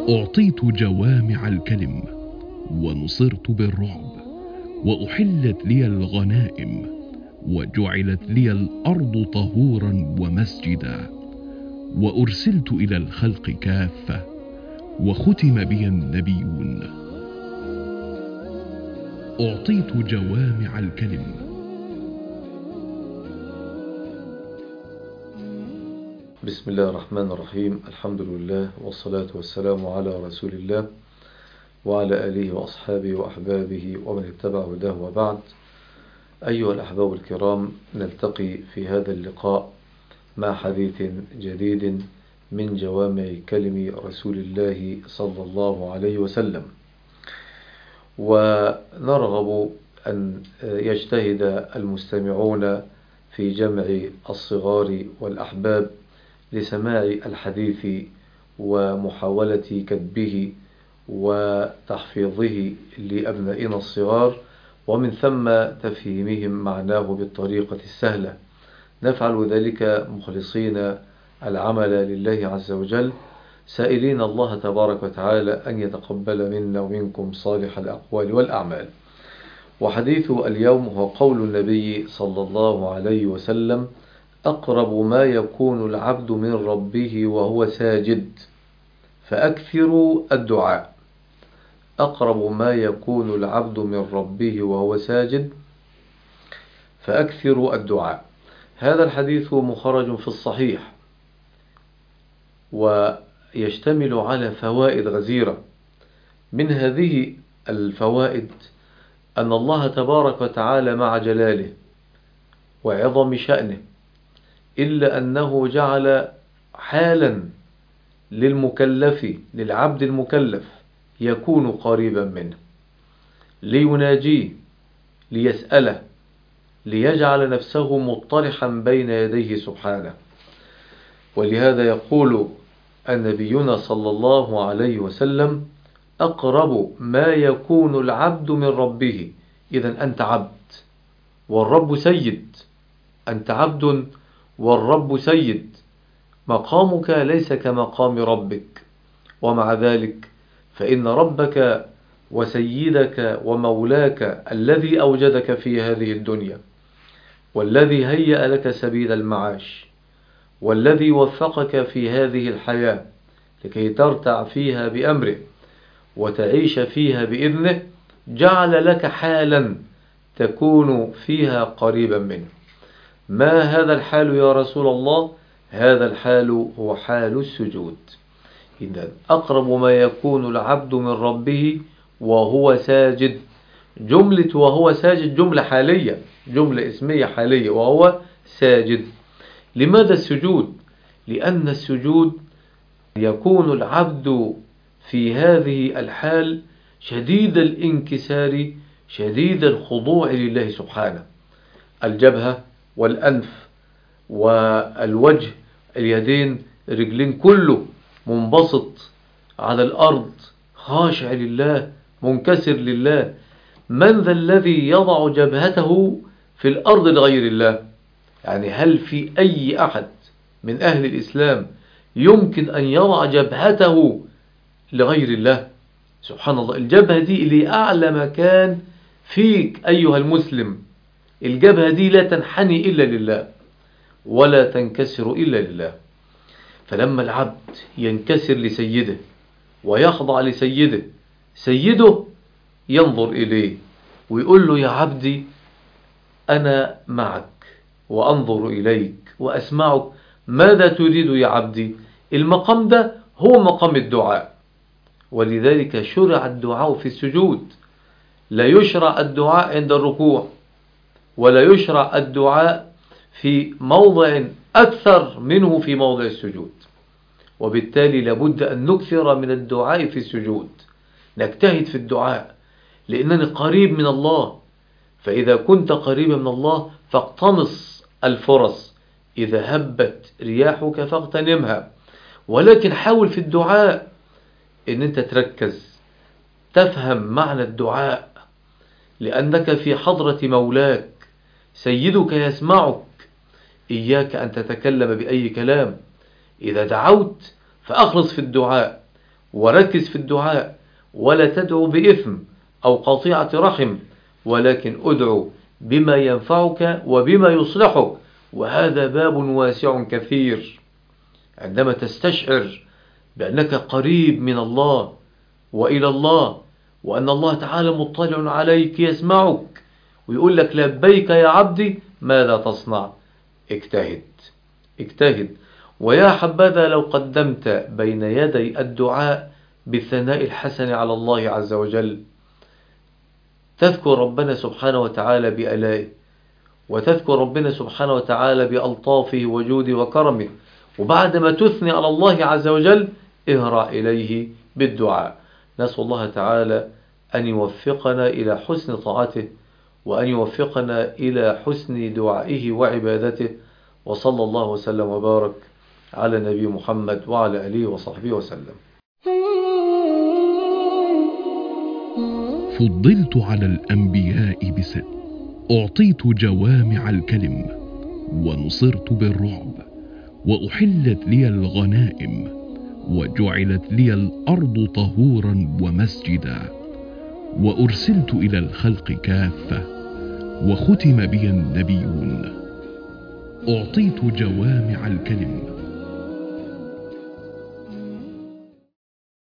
أعطيت جوامع الكلم ونصرت بالرعب، وأحلت لي الغنائم، وجعلت لي الأرض طهورا ومسجدا، وأرسلت إلى الخلق كافة، وختم بي النبيون. أعطيت جوامع الكلم. بسم الله الرحمن الرحيم. الحمد لله والصلاة والسلام على رسول الله وعلى آله وأصحابه وأحبابه ومن اتبع هداه، وبعد. أيها الأحباب الكرام، نلتقي في هذا اللقاء مع حديث جديد من جوامع كلم رسول الله صلى الله عليه وسلم، ونرغب أن يجتهد المستمعون في جمع الصغار والأحباب لسماع الحديث ومحاولة كتبه وتحفيظه لأبنائنا الصغار، ومن ثم تفهيمهم معناه بالطريقة السهلة. نفعل ذلك مخلصين العمل لله عز وجل، سائلين الله تبارك وتعالى أن يتقبل منا ومنكم صالح الأقوال والأعمال. وحديث اليوم هو قول النبي صلى الله عليه وسلم: أقرب ما يكون العبد من ربه وهو ساجد فأكثروا الدعاء. أقرب ما يكون العبد من ربه وهو ساجد فأكثروا الدعاء. هذا الحديث مخرج في الصحيح، ويشتمل على فوائد غزيرة. من هذه الفوائد أن الله تبارك وتعالى مع جلاله وعظم شأنه، إلا أنه جعل حالا للمكلف، للعبد المكلف، يكون قريبا منه ليناجيه، ليسأله، ليجعل نفسه مطرحا بين يديه سبحانه. ولهذا يقول النبينا صلى الله عليه وسلم: أقرب ما يكون العبد من ربه. إذن أنت عبد والرب سيد، أنت عبد والرب سيد، مقامك ليس كمقام ربك، ومع ذلك فإن ربك وسيدك ومولاك الذي أوجدك في هذه الدنيا، والذي هيأ لك سبيل المعاش، والذي وفقك في هذه الحياة لكي ترتع فيها بأمره وتعيش فيها بإذنه، جعل لك حالا تكون فيها قريبا منه. ما هذا الحال يا رسول الله؟ هذا الحال هو حال السجود. إذن أقرب ما يكون العبد من ربه وهو ساجد. جملة وهو ساجد جملة حالية، جملة اسمية حالية، وهو ساجد. لماذا السجود؟ لأن السجود يكون العبد في هذه الحال شديد الانكسار، شديد الخضوع لله سبحانه. الجبهة والأنف والوجه، اليدين، الرجلين، كله منبسط على الأرض، خاشع لله، منكسر لله. من ذا الذي يضع جبهته في الأرض لغير الله؟ يعني هل في أي أحد من أهل الإسلام يمكن أن يضع جبهته لغير الله؟ سبحان الله. الجبهة دي اللي أعلى مكان فيك أيها المسلم، الجبهة دي لا تنحني إلا لله ولا تنكسر إلا لله. فلما العبد ينكسر لسيده ويخضع لسيده، سيده ينظر إليه ويقول له: يا عبدي أنا معك وأنظر إليك وأسمعك، ماذا تريد يا عبدي؟ المقام ده هو مقام الدعاء، ولذلك شرع الدعاء في السجود. لا يشرع الدعاء عند الركوع، ولا يشرع الدعاء في موضع أكثر منه في موضع السجود. وبالتالي لابد أن نكثر من الدعاء في السجود، نجتهد في الدعاء، لأنني قريب من الله. فإذا كنت قريبا من الله فاقتنص الفرص، إذا هبت رياحك فاغتنمها. ولكن حاول في الدعاء إن أنت تركز، تفهم معنى الدعاء، لأنك في حضرة مولاك، سيدك يسمعك. إياك أن تتكلم بأي كلام. إذا دعوت فأخلص في الدعاء، وركز في الدعاء، ولا تدعو بإثم أو قطيعة رحم، ولكن أدعو بما ينفعك وبما يصلحك، وهذا باب واسع كثير. عندما تستشعر بأنك قريب من الله وإلى الله، وأن الله تعالى مطلع عليك يسمعك ويقول لك لبيك يا عبدي، ماذا تصنع؟ اجتهد اجتهد. ويا حبذا لو قدمت بين يدي الدعاء بالثناء الحسن على الله عز وجل، تذكر ربنا سبحانه وتعالى بآلائه، وتذكر ربنا سبحانه وتعالى بألطافه وجوده وكرمه، وبعد ما تثني على الله عز وجل اهرع إليه بالدعاء. نسأل الله تعالى أن يوفقنا إلى حسن طاعته، وأن يوفقنا إلى حسن دعائه وعبادته. وصلى الله وسلم وبارك على نبي محمد وعلى آله وصحبه وسلم. فضلت على الأنبياء ب6، أعطيت جوامع الكلم، ونصرت بالرعب، وأحلت لي الغنائم، وجعلت لي الأرض طهورا ومسجدا، وأرسلت إلى الخلق كافة، وختم بي النبيون. أعطيت جوامع الكلم،